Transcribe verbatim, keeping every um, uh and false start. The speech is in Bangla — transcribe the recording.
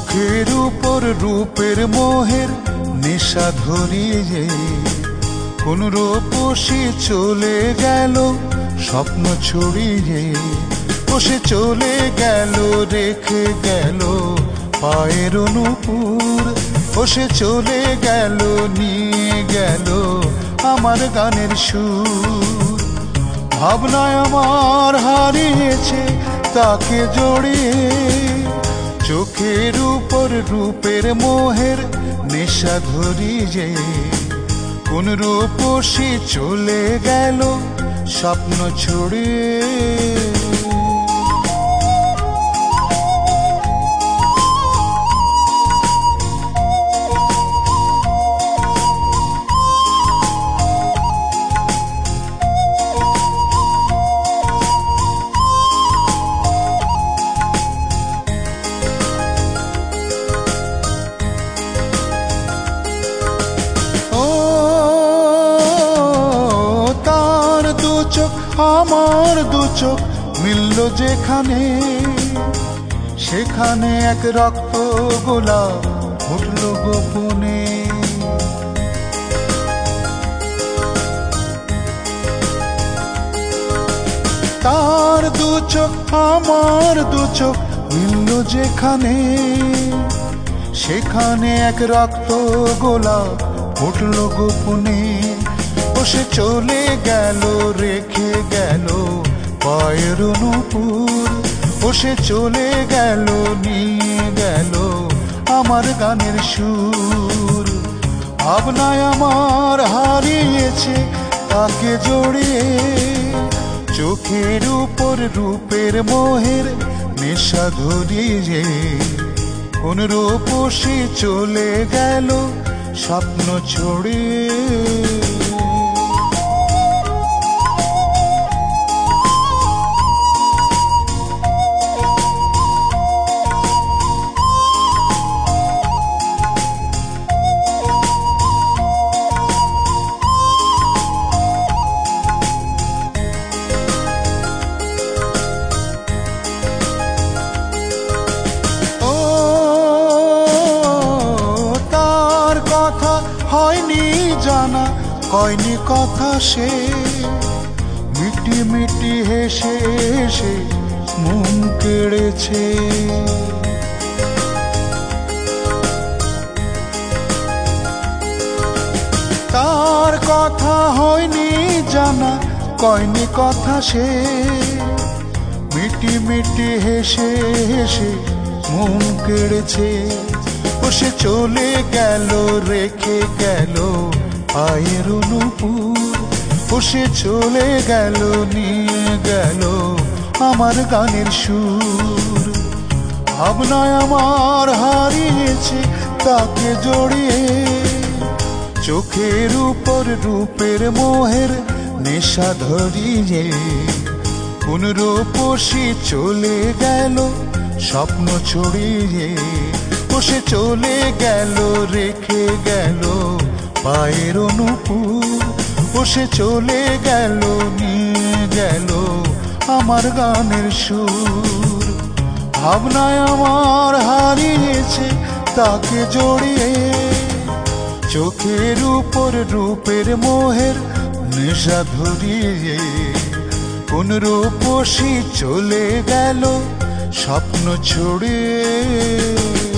চোখের উপর রূপের মোহের নেশা ধরিয়ে কোন রূপসী চলে গেল স্বপ্ন ছড়িয়ে। ও সে চলে গেল রেখে গেল পায়ের নূপুর। ও সে চলে গেল নিয়ে গেল আমার গানের সুর। ভাবনায় আমার হারিয়েছে তাকে জড়িয়ে, চোখের উপর রূপের মোহের নেশা ধরিয়ে কোন রূপসী চলে গেল স্বপ্ন ছড়িয়ে। আমার দু চোখ মিলল যেখানে, সেখানে এক রক্ত গোলাপ ফুটল গোপনে। তার দু চোখ আমার দু চোখ মিলল যেখানে, সেখানে এক রক্ত গোলাপ ফুটল গোপনে। ও সে চলে গেল রেখে গেল পায়ের নূপুর। ও সে চলে গেল নিয়ে গেল আমার গানের সুর। ভাবনায় আমার হারিয়েছে তাকে জড়িয়ে, চোখের উপর রূপের মোহের নেশা ধরিয়ে কোন রূপসী চলে গেল স্বপ্ন ছড়িয়ে। হয়নি জানা কয়নি কথা সে, মিটি মিটি হেসে হেসে মন কেড়েছে। তার কথা হয়নি জানা কয়নি কথা সে, মিটি মিটি হেসে হেসে মন কেড়েছে। ও সে চলে গেল রেখে গেল পায়ের নূপুর। ও সে চলে গেল নিয়ে গেল আমার গানের সুর। ভাবনায় আমার হারিয়েছে তাকে জড়িয়ে, চোখের উপর রূপের মোহের নেশা ধরিয়ে কোন রূপসী চলে গেল স্বপ্ন ছড়িয়ে। ও সে চলে গেল রেখে গেল পায়ের নূপুর। ও সে চলে গেল নিয়ে গেল আমার গানের সুর। ভাবনায় আমার হারিয়েছে তাকে জড়িয়ে, চোখের উপর রূপের মোহের নেশা ধরিয়ে কোন রূপসী চলে গেল স্বপ্ন ছড়িয়ে।